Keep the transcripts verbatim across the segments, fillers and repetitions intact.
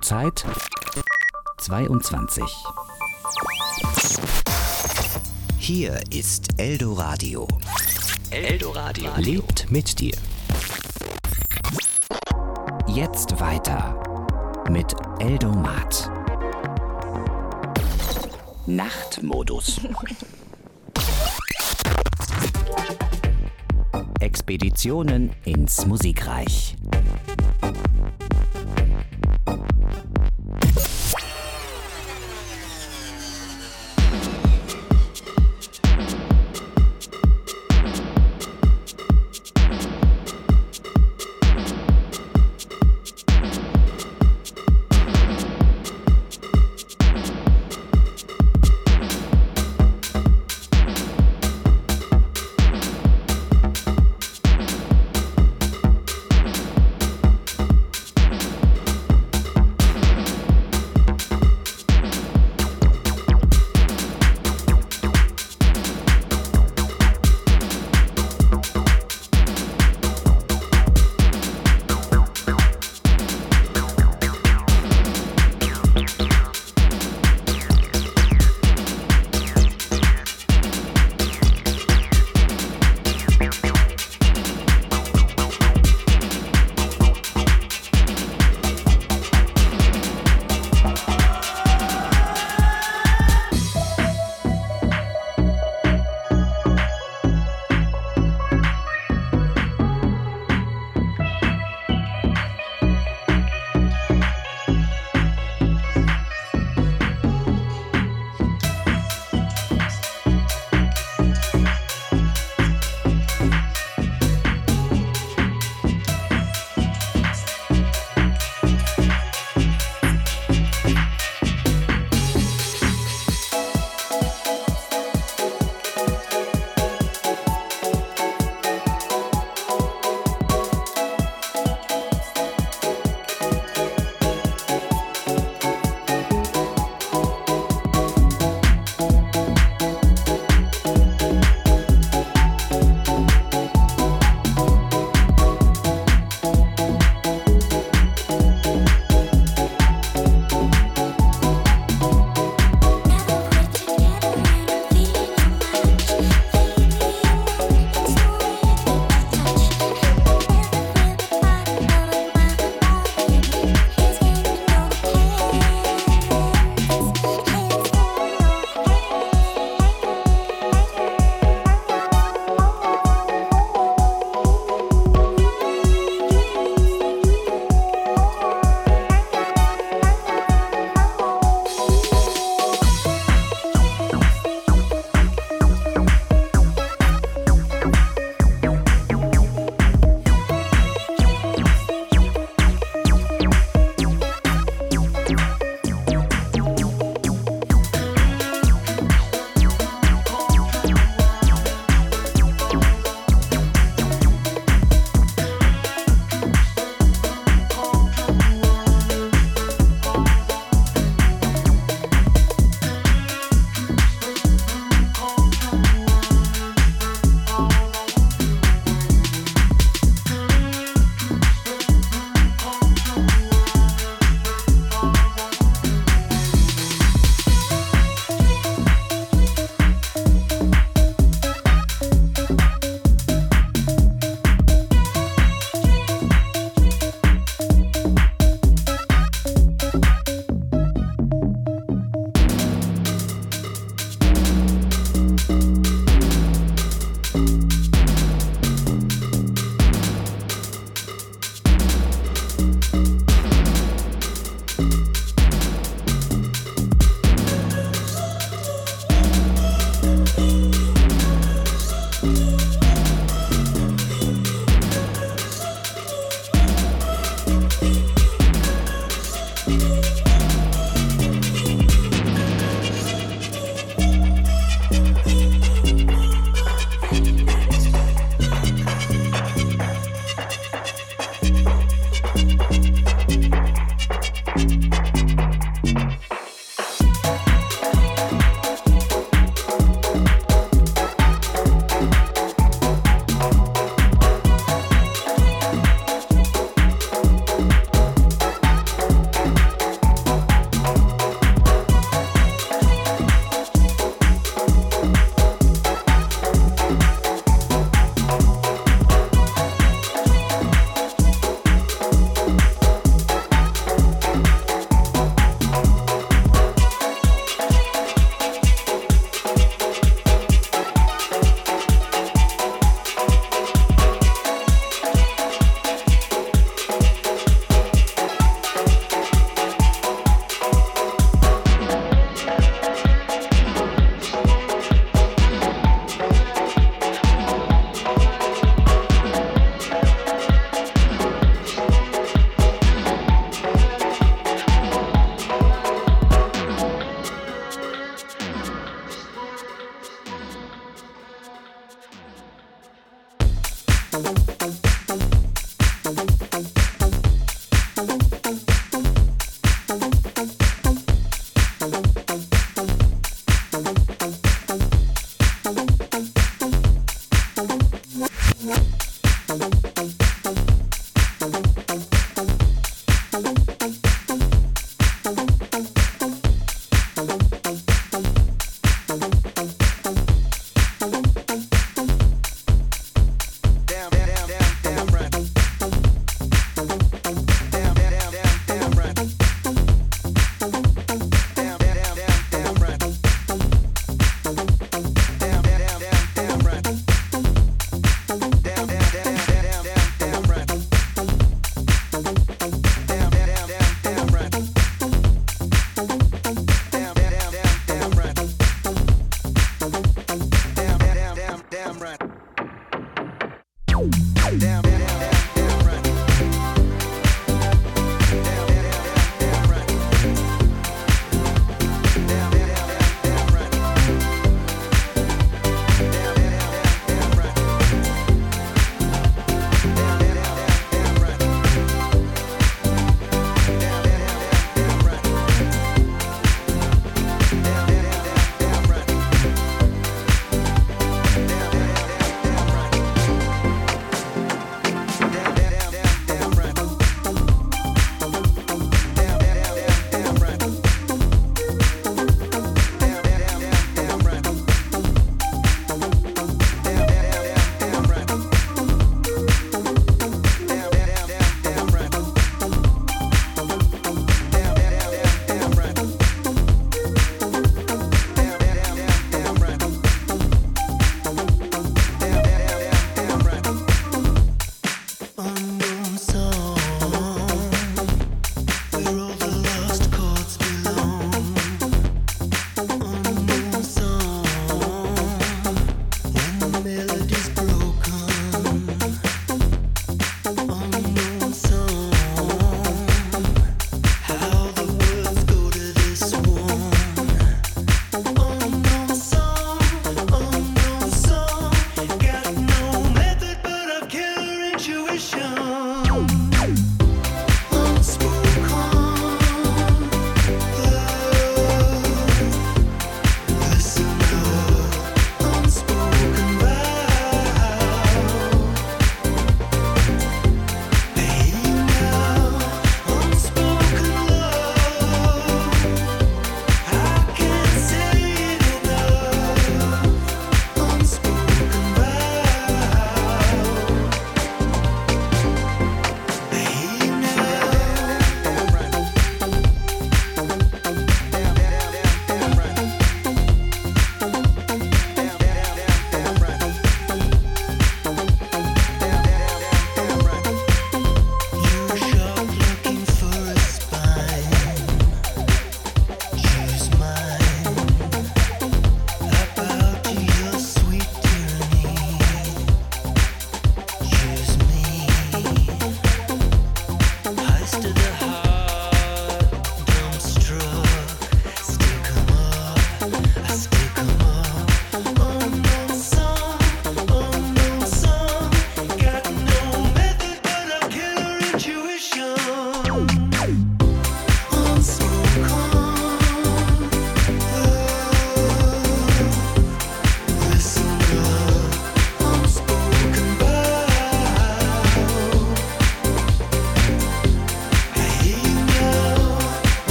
Uhrzeit zweiundzwanzig. Hier ist Eldoradio. Eldoradio lebt mit dir. Jetzt weiter mit Eldomat. Nachtmodus. Expeditionen ins Musikreich.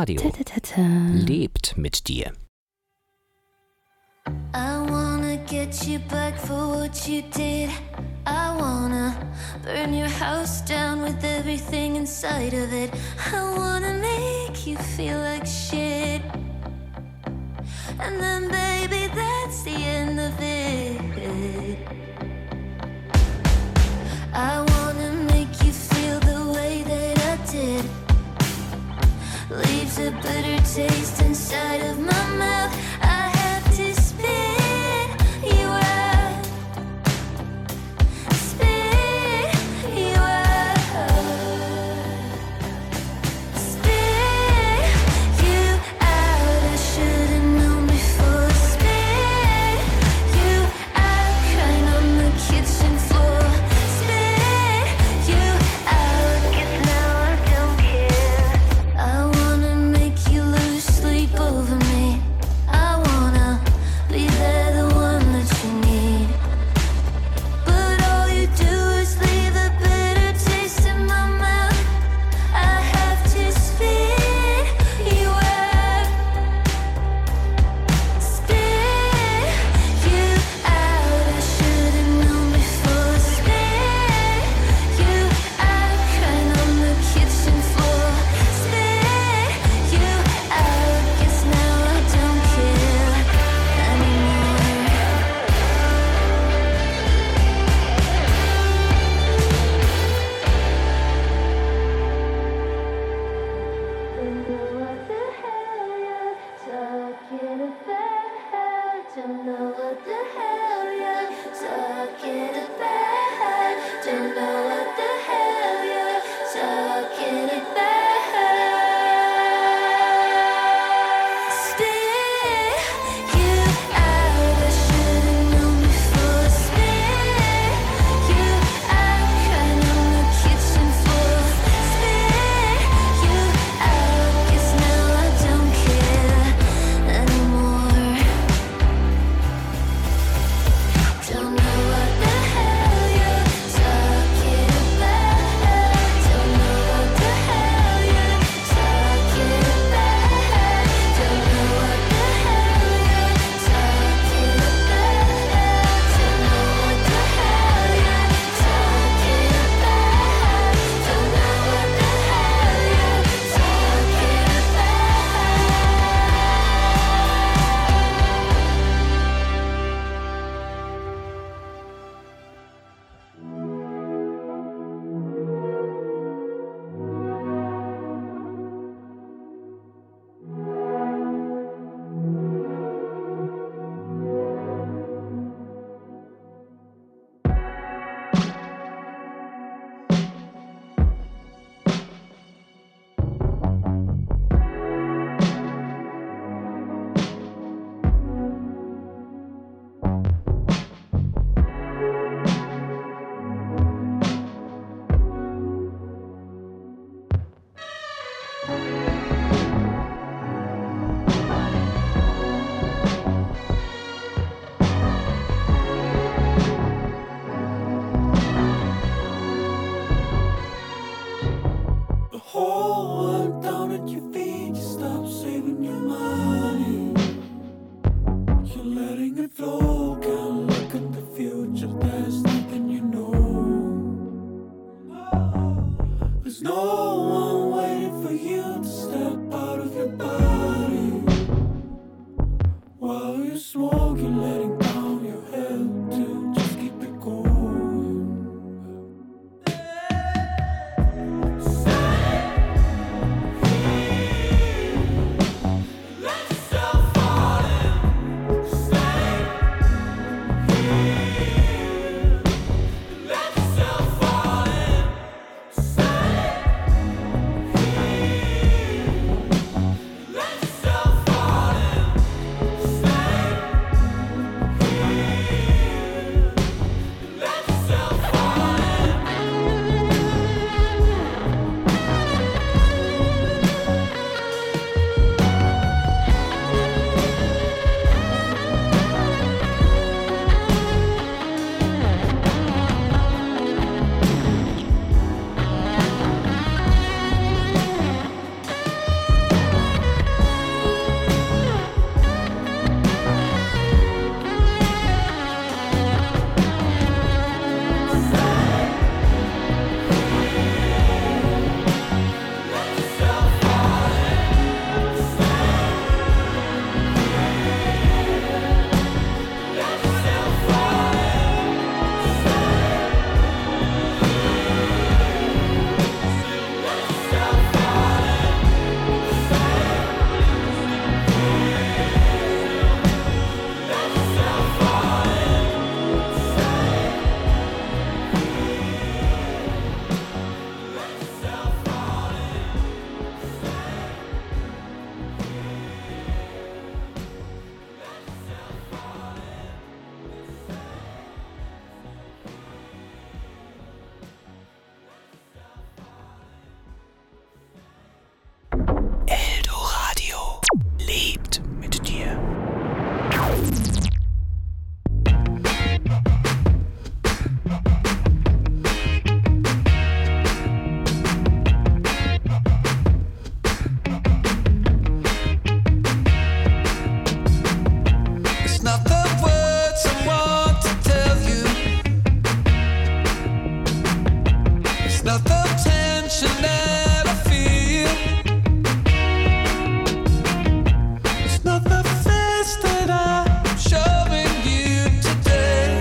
Radio Ta-ta-ta-ta. lebt mit dir. I wanna get you back for what you did. I wanna burn your house down with everything inside of it. I wanna make you feel like shit. And then baby, that's the end of it. I wanna make you feel the way that I did. Leaves a bitter taste inside of my mouth. I have to spit you out. Spit you out. Spit you out. I should've known before. Spit you out. Crying on the kitchen floor. Spit you out. 'Cause now I don't care. I wanna make you lose sleep over me. I wanna be there, the one that you need. But all you do is leave a bitter taste in my mouth. I have to spit you out. Spit you out. I should've known before. Spit you out. Crying on the kitchen floor. Spit you out. Guess now I don't care anymore. Don't know what the hell you're talking about. Don't know what the hell you're talking about. Don't know what the hell you're talking about. Spit you out. I should've known before. Spit you out. Crying on the kitchen floor. Spit you out. Guess now I don't care anymore. Don't know what the hell you're talking about. Don't know what the hell you're talking about. Don't know what the hell you're talking about. Don't know what the hell you're talking about. Don't know what the hell you're talking The whole world down at your feet. You stop saving your money. You're letting it flow. Can't look at the future. There's nothing you know. There's no one waiting for you to step out of your body. While you smoke, you're letting down your head to just keep it going. Let yourself fall in. not the tension that I feel. It's not the face that I'm showing you today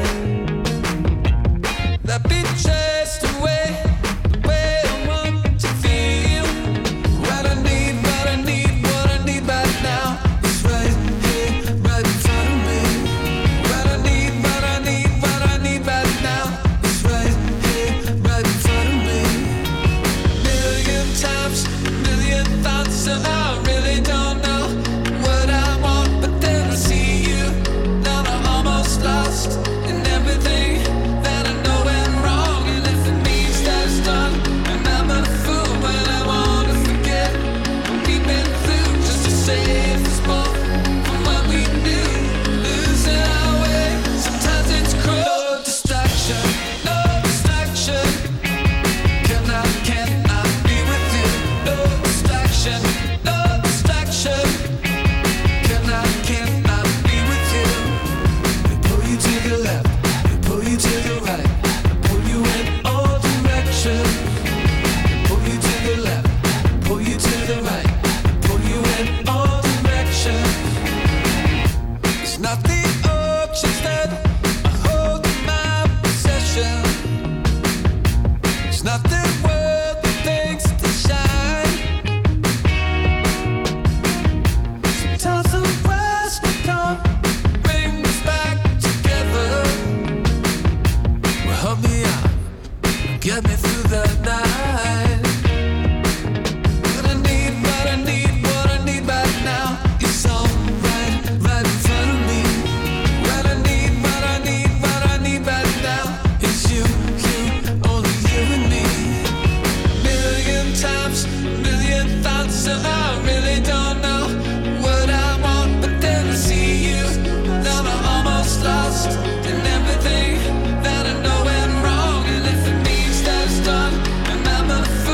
that be chased away the way I want to feel. What I need, what I need, what I need right now is right here, right in front of me. What I need, what I need, what I need right now is right here, right in front of me. Million times, million thoughts, so I really don't know what I want, but then I see you. Now I'm almost lost in everything that I know went wrong. And if it means that it's done, and I'm a fool when I want to forget what we've been through, just to save us both from what we knew. Losing our way, sometimes it's cruel. No distraction, no distraction. Can I, can I be with you? No distraction, no distraction. Can I, can I be with you? They pull you to the left, they pull you to the right, they pull you in all directions. They pull you to the left, pull you to the right, pull you in all directions. It's not the options that I hold in my possession. It's not the world that thinks to shine. Sometimes the west will come, bring us back together. Well, help me out, get me through the night. What I need, what I need, what I need right now is all right, right in front of me. What I need, what I need, what I need right now is you, you, only you and me. Million times, million thoughts, so I really don't know what I want, but then I see you. Now I'm almost lost in everything that I know went wrong. And if it means that it's done, and I'm a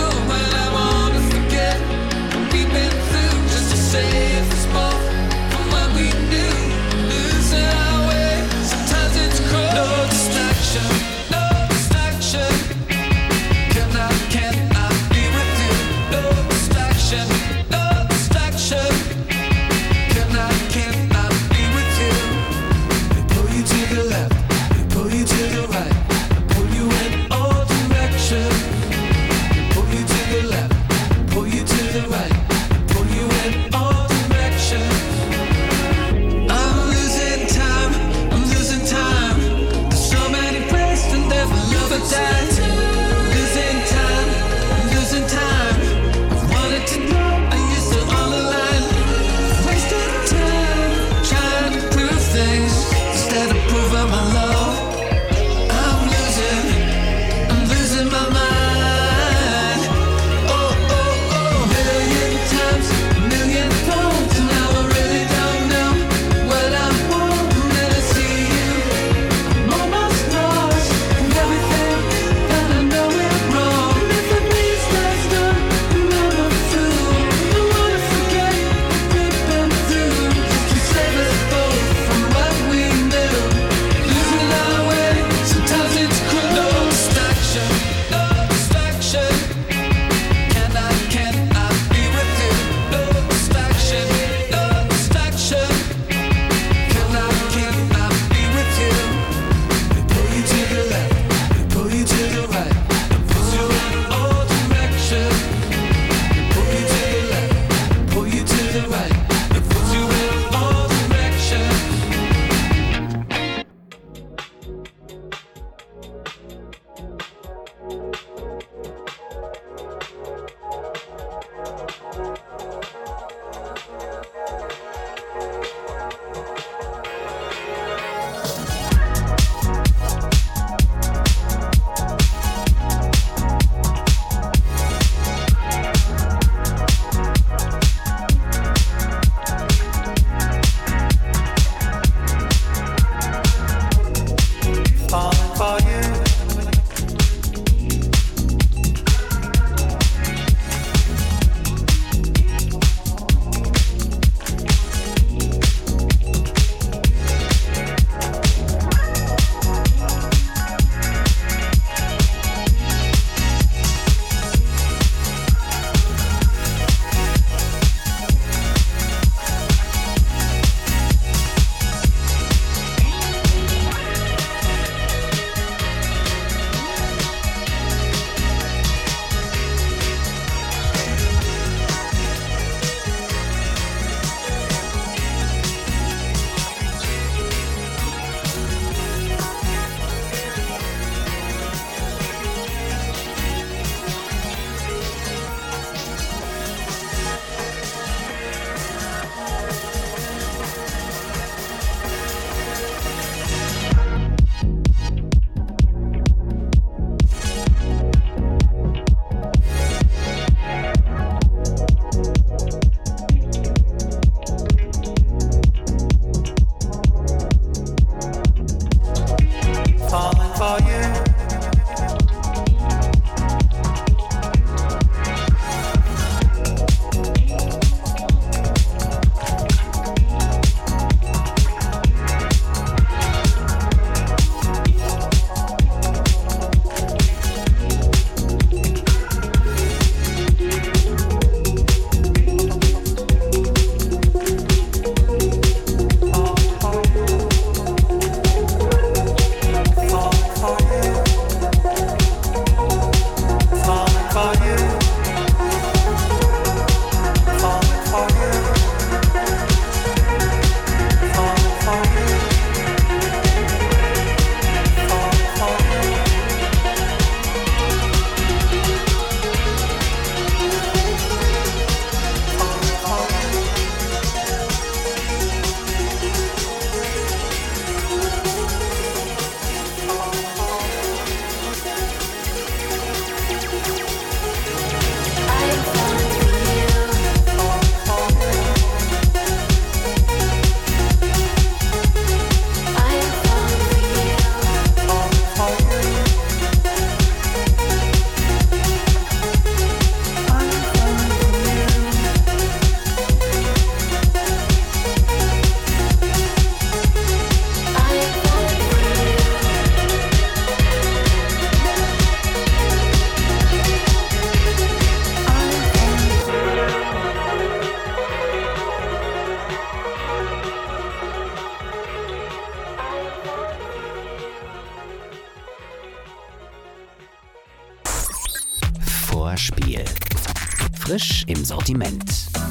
Vorspiel. Frisch im Sortiment.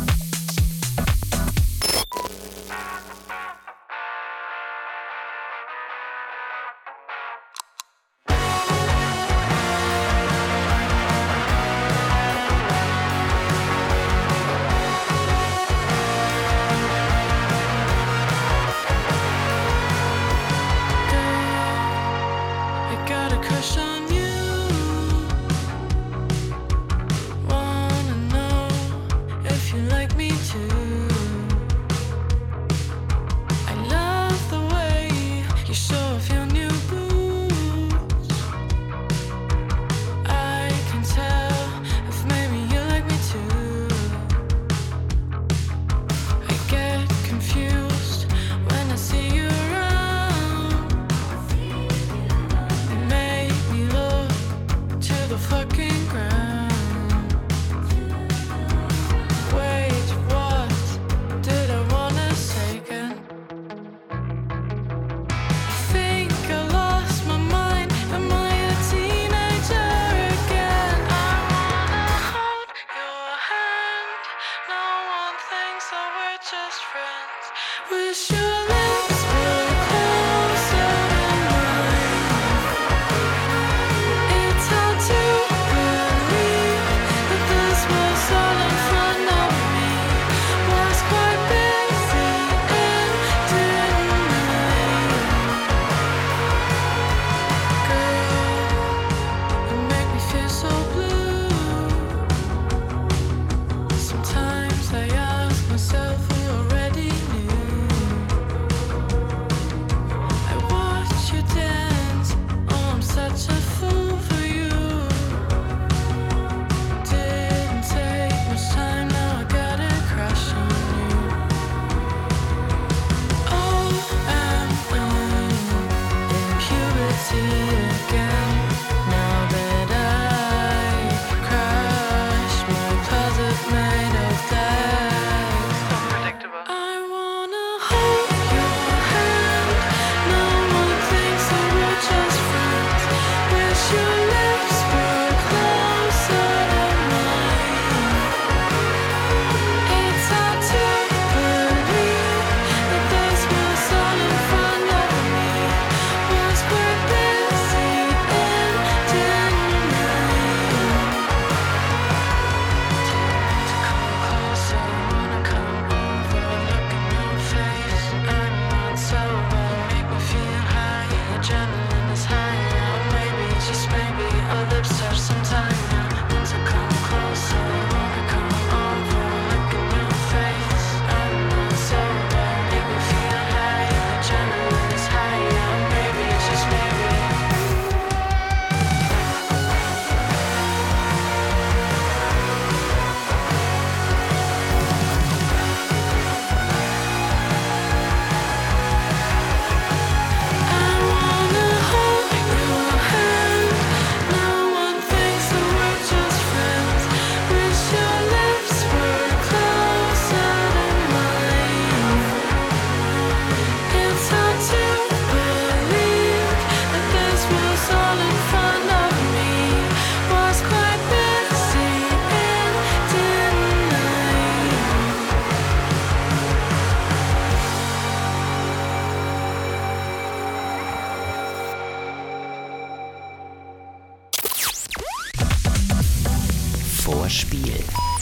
Vorspiel.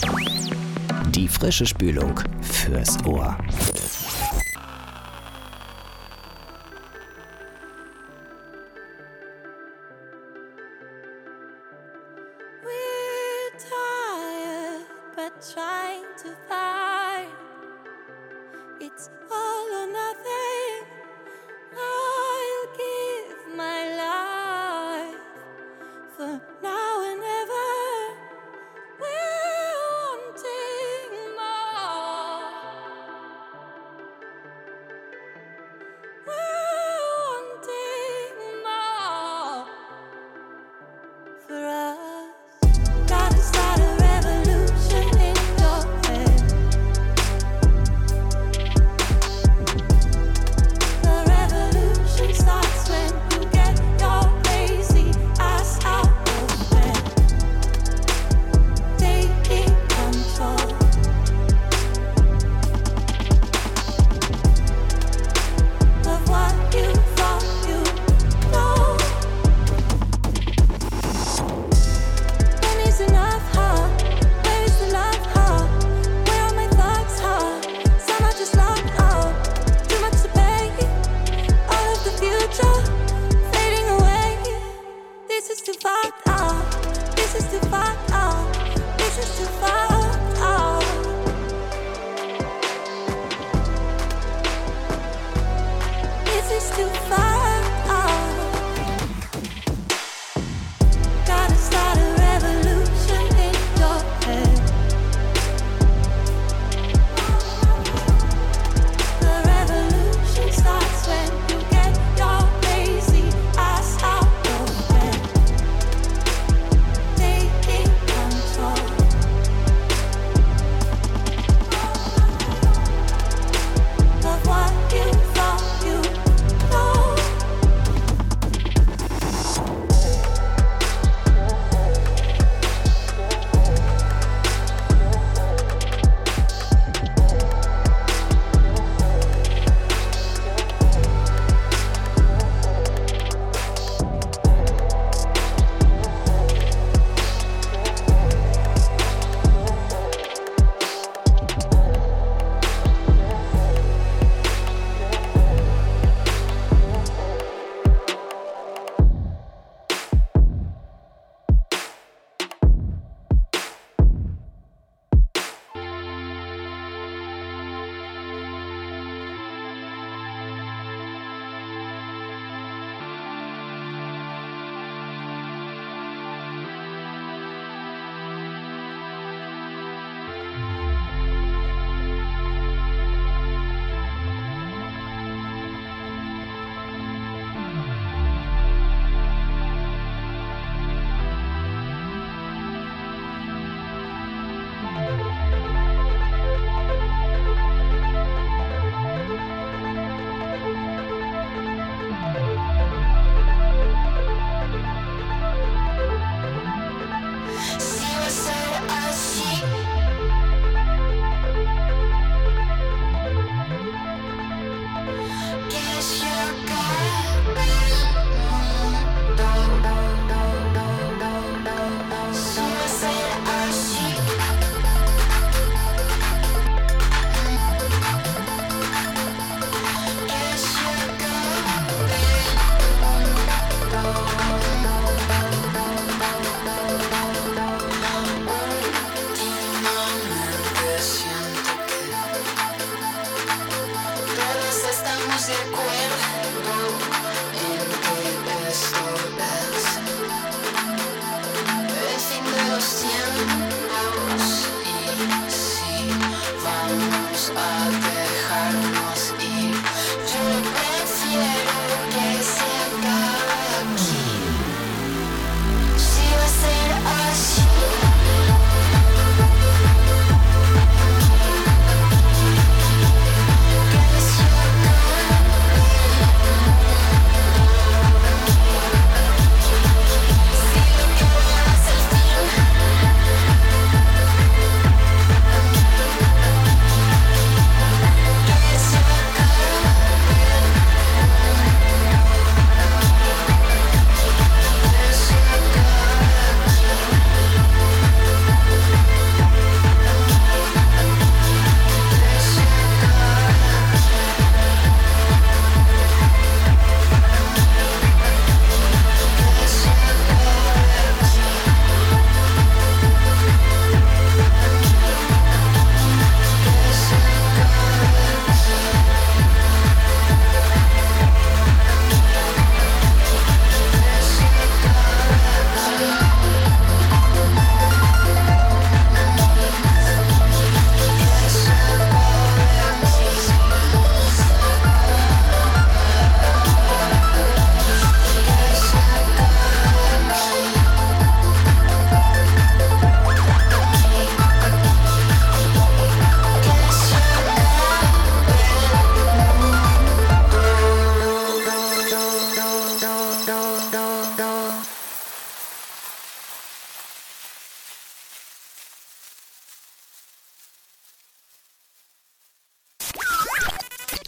Die frische Spülung fürs Ohr. We're tired, but trying to find it's all or nothing. I'll give my life for now and ever. We're wanting more. We're wanting more for us. Gotta start a revolution in your head.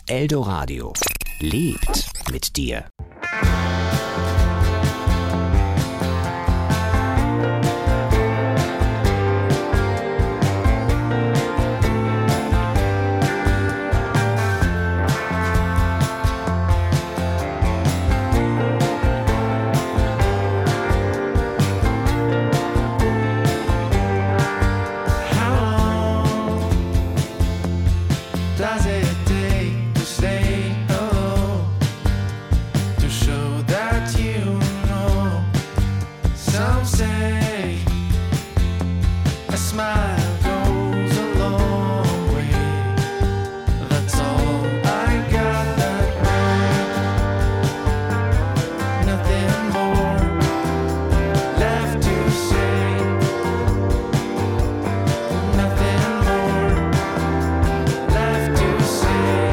Eldoradio. Lebt mit dir. Does it take to say hello? To show that you know? Some say a smile goes a long way. That's all I got that night. Nothing more left to say. Nothing more left to say.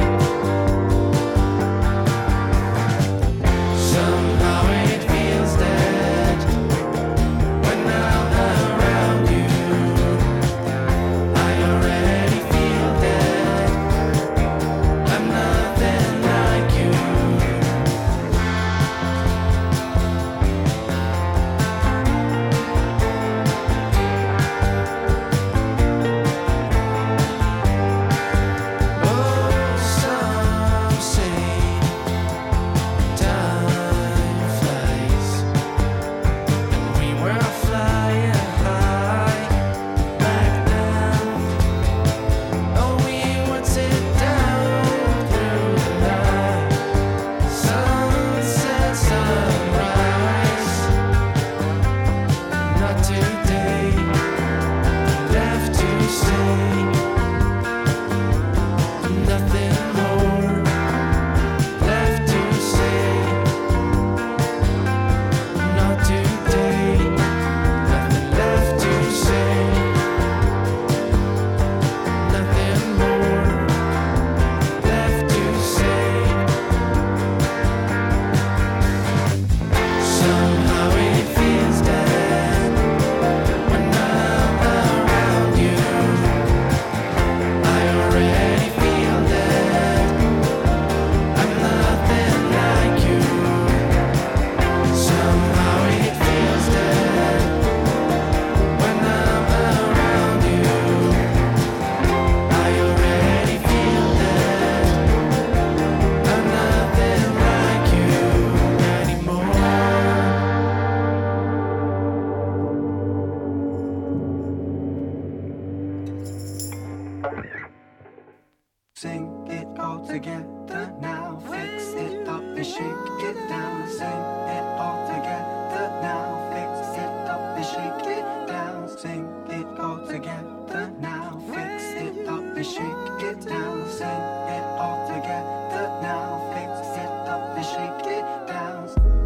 Somehow it feels dead when I'm around you. I already feel dead. I'm nothing like you. Oh, some say time flies, and we were flying high back then. Oh, we would sit down through the night, sunset, sunrise. Not today, left to say. Nothing more left to say. Not today. Nothing left to say. Nothing more left to say. Somehow it feels dead when I'm around you. I already feel dead. I'm nothing like you. Somehow it feels dead when I'm around you. I already feel dead. I'm nothing like you anymore. Sing it all together now. Fix it up and shake it down. Sing it all together now. Fix it up and shake it down. Sing it all together now. Fix it up and shake it down. Sing it all together now. Fix it up and shake it down.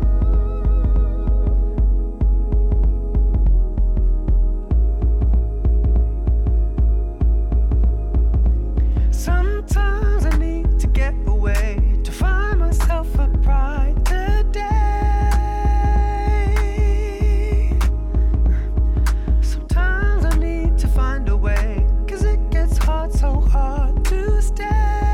Sometimes I need to get away to find myself a brighter day. Sometimes I need to find a way, 'cause it gets hard, so hard to stay.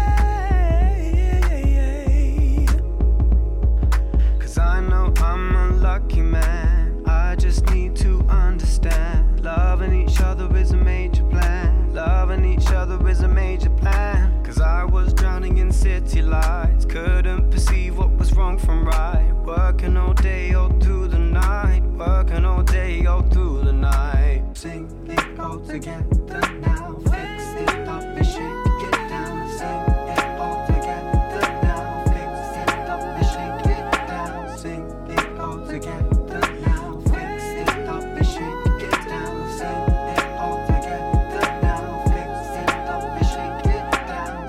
'Cause I know I'm a lucky man. I just need to understand. Loving each other is a major plan. Loving each other is a major plan. 'Cause I was drowning in city lights. Couldn't perceive what was wrong from right. Working all day, all through the night. Working all day, all through the night. Sing it all together now. Fix it up and shake it down. Sing it all together now. Fix it up and shake it down. Sing it all together now. Fix it up and shake it down. Sing it all together now. Fix it up and shake it down.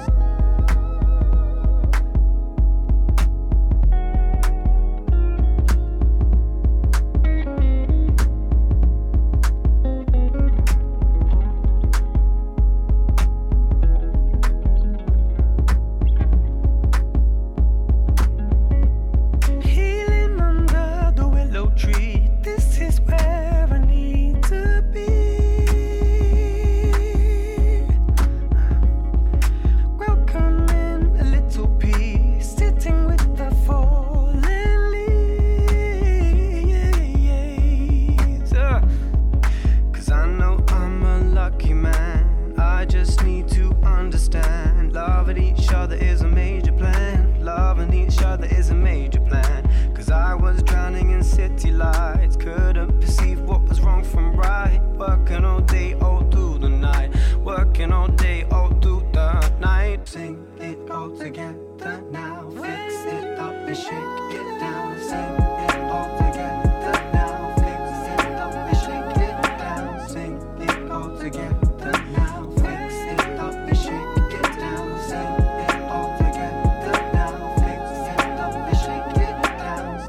I just need to understand. Loving each other is a major plan. Loving each other is a major plan. Cause I was drowning in city lights, couldn't perceive what was wrong from right. Working all day, all through the night. Working all day, all through the night. Sing it all together now. Fix it up and shake it down. Sing it all together now. Fix it up and shake it down. Sing it all together now. Fix it up and shake it down. Sing it all together now. Fix it up and shake it down.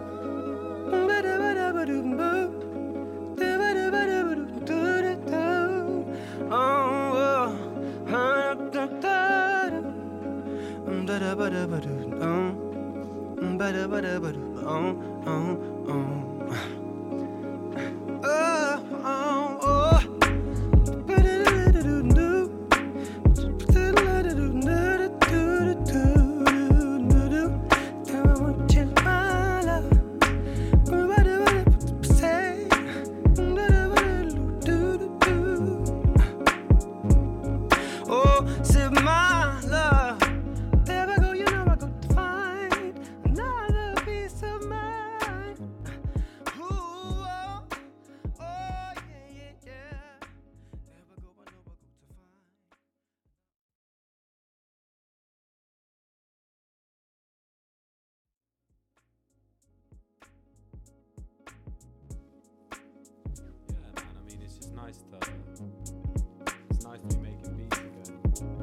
Nice to, it's nice to be making beats again.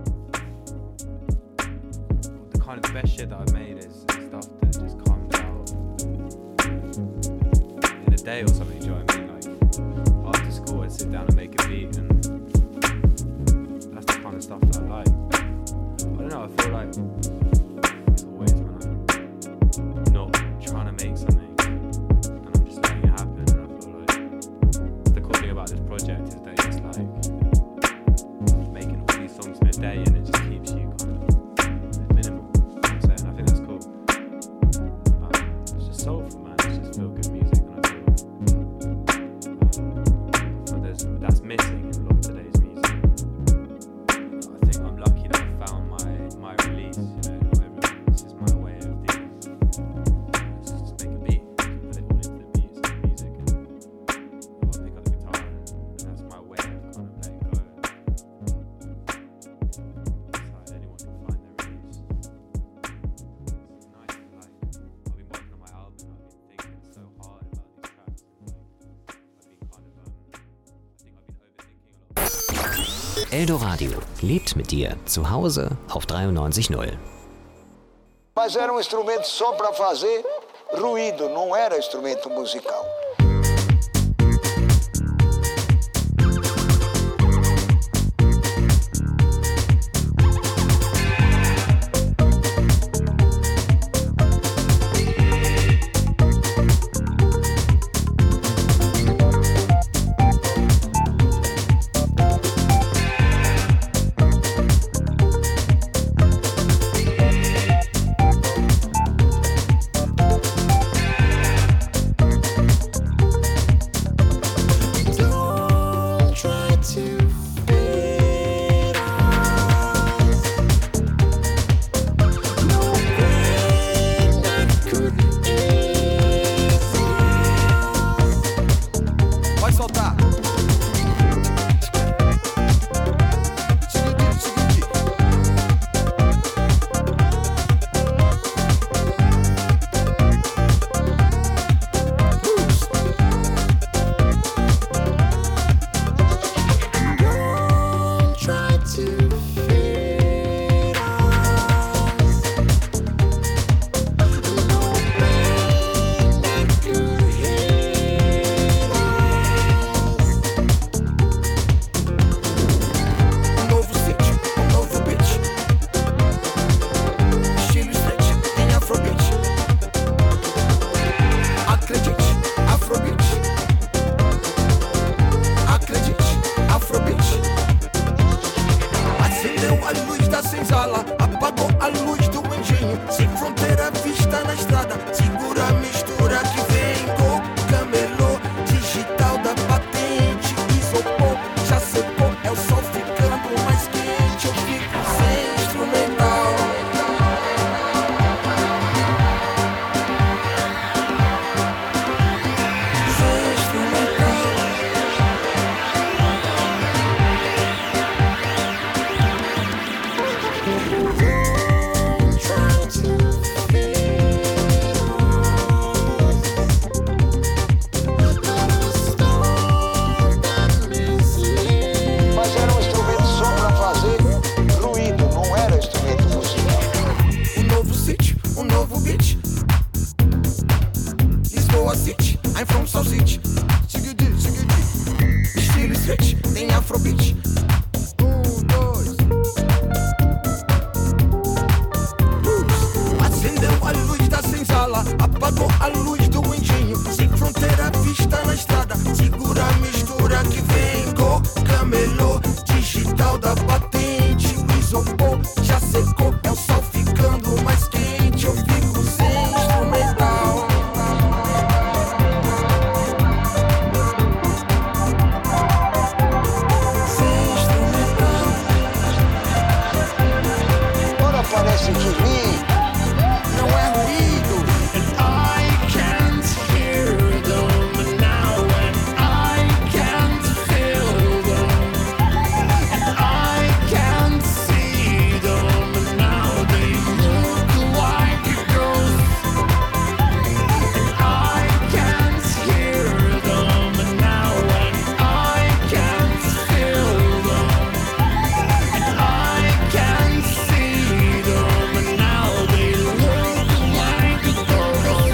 The kind of the best shit that I've made is stuff that just comes out in a day or something, do you know what I mean? Like, after school I'd sit down and make a beat, and that's the kind of stuff that I like. I don't know, I feel like it's always when I'm not trying to make something and I'm just letting it happen, and I feel like the cool thing about this project is that it's like making all these songs in a day, and it just keeps you kind of minimal. You know what I'm saying? I think that's cool. Um, it's just soulful, man. It's just feel good music, and I feel um, but there's, that's missing in a lot of today's music. I think I'm lucky that I found my my release. You know, not everyone, this is my way of dealing. Let's just make a beat, put it all into the beats and the music, and I'll pick up the guitar, and that's my way of kind of letting go. It's like anyone can find their release. It's nice to, like, I've been working on my album, I've been thinking so hard about these tracks, and like, I've been kind of, um, I think I've been overthinking a lot. Eldoradio lebt mit dir zu Hause auf dreiundneunzig Komma null. Mas era um instrumento só para fazer ruído, não era instrumento musical. Pode soltar. switch, tem afrobeat. Um, dois. Acendeu a luz da senzala, apagou a luz do indinho. Sem fronteira, vista na estrada. Segura a mistura que vem. Go, camelô, digital da patente. O isopor já secou, é o sol ficando mais quente. Eu fico sem instrumental. Sem instrumental. Ora parece que vi. Não é ruído. And I can't hear them now. And I can't feel them. And I can't see them now. They look like a ghost. And I can't hear them now. And I can't feel them. And I can't see them now. They look like a ghost.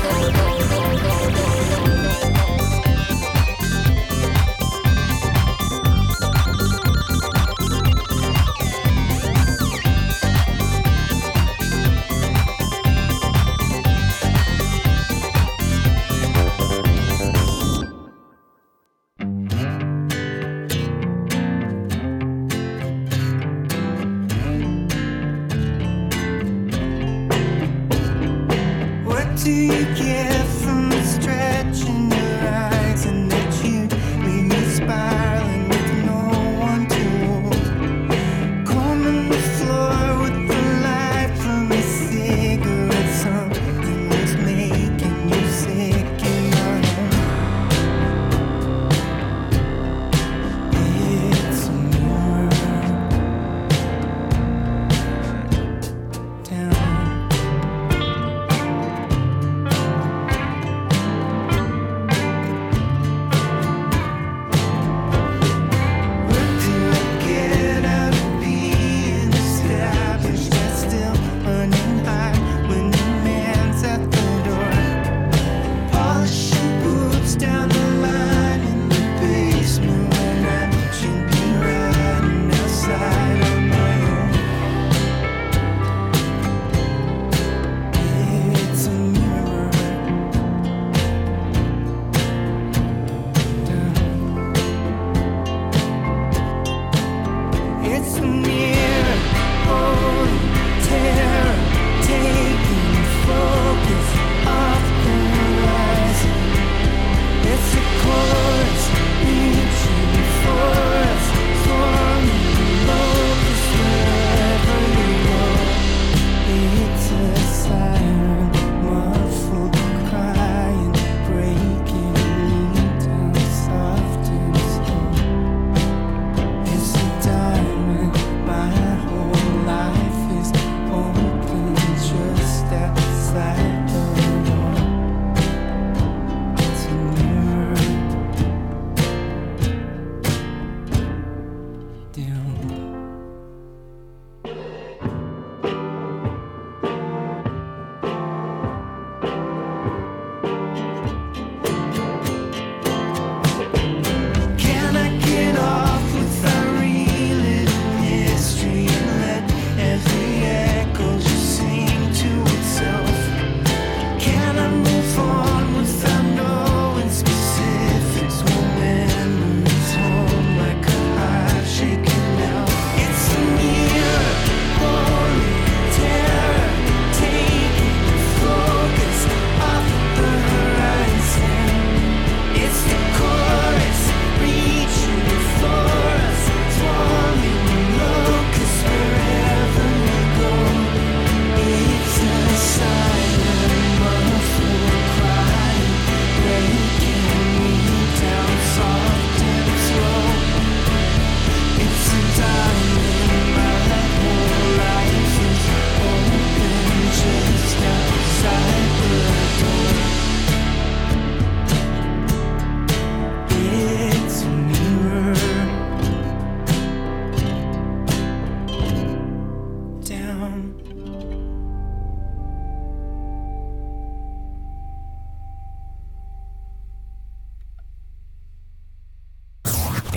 What do you get from stretching your eyes and that you leave me spiraling with no one to hold? Combing the floor with the light from a cigarette. Something was making you sick in my home. It's more down.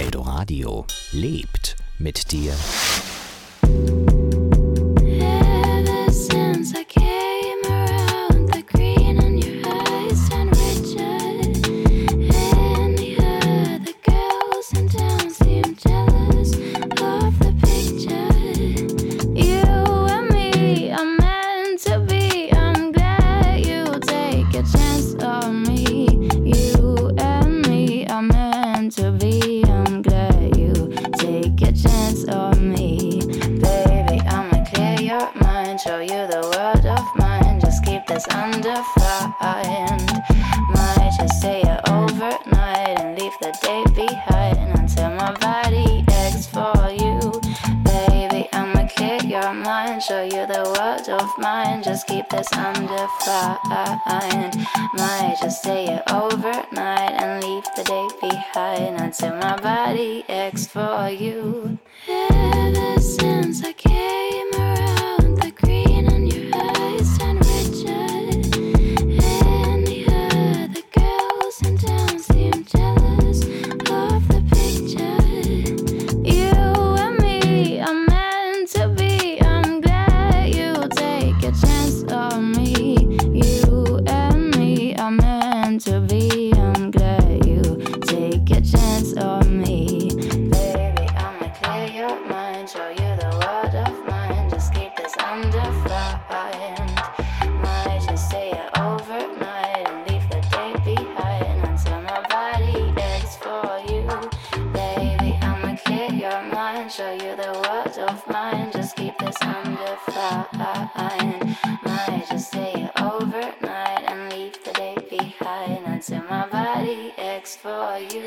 Eldoradio lebt mit dir. Ever since I came around, the green in your eyes turned richer. And the other girls in town seem jealous of the picture. You and me are meant to be. I'm glad you take a chance on me. You and me are meant to be. I'm glad you take a chance on me. Baby, I'ma clear your mind, show you the world of mine. Just keep this undefined. Might just stay here overnight and leave the day behind until my body aches for you. Baby, I'ma clear your mind, show you the world of mine. Just keep this undefined. Might just stay here overnight and leave the day behind until my body aches for you. Ever since I came around, the green in your eyes turned richer. And the other girls in town seem jealous of the picture. You and me are meant to be. I'm glad you take a chance on me. You and me are meant to be. I'm glad you take a chance on me. Baby, I'ma clear your mind, show you the world of mine. Just keep this undefined. Might just stay here overnight and leave the day behind until my body aches for you. Baby, I'ma clear your mind, show you the world of mine. Just keep this undefined. Might just stay here overnight and leave the day behind until my body aches for you.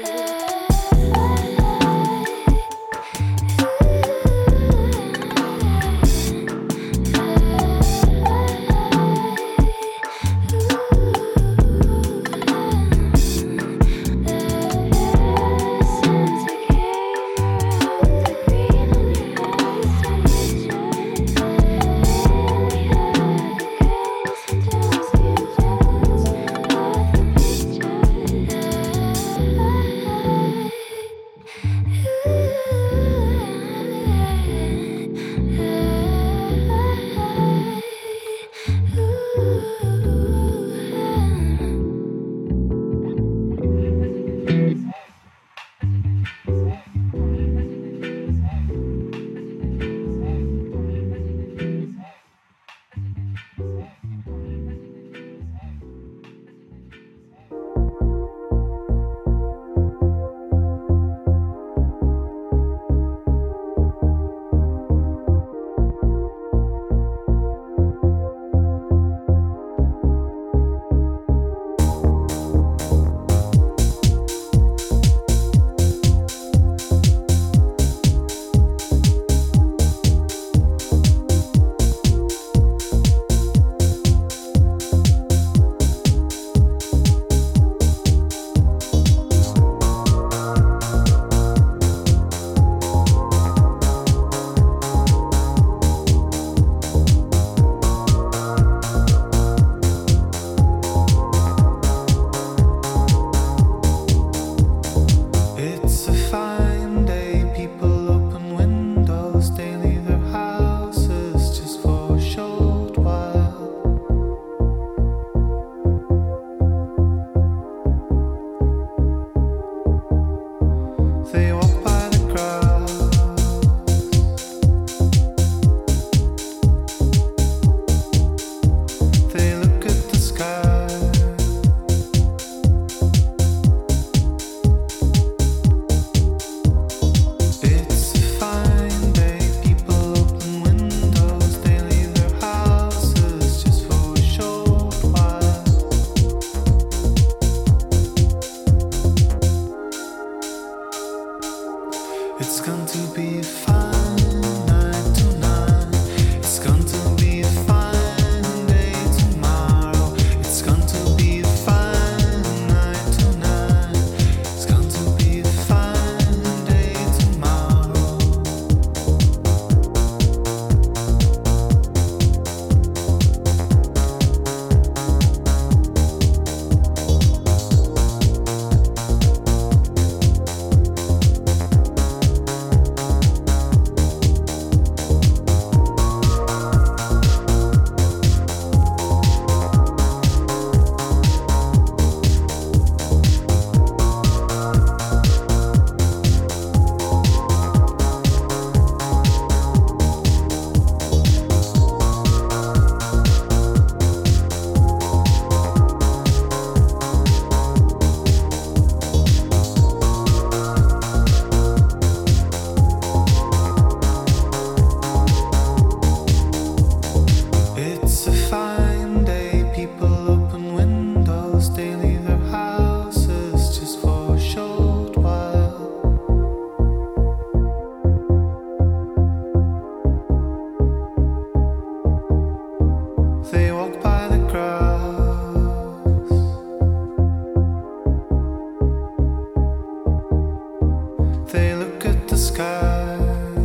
they look at the sky.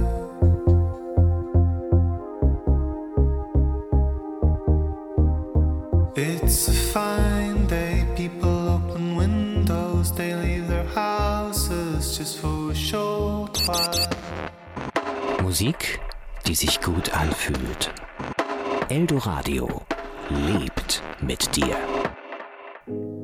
It's a fine day, people open windows, they leave their houses just for a short while. Musik, die sich gut anfühlt. Eldoradio lebt mit dir.